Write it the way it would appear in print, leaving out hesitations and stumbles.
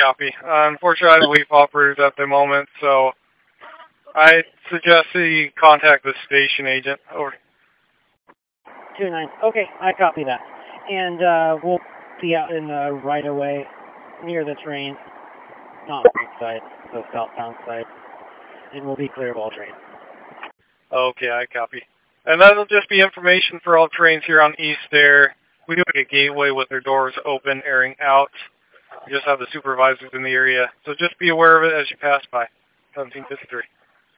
copy. Unfortunately, I have leaf operators at the moment, so I suggest that you contact the station agent. Over. 2-9. Okay, I copy that. And we'll be out in the right of way near the train, not on the side, the southbound side, and we'll be clear of all trains. Okay, I copy. And that'll just be information for all trains here on East Air. We do have a gateway with their doors open, airing out. We just have the supervisors in the area, so just be aware of it as you pass by. 1753.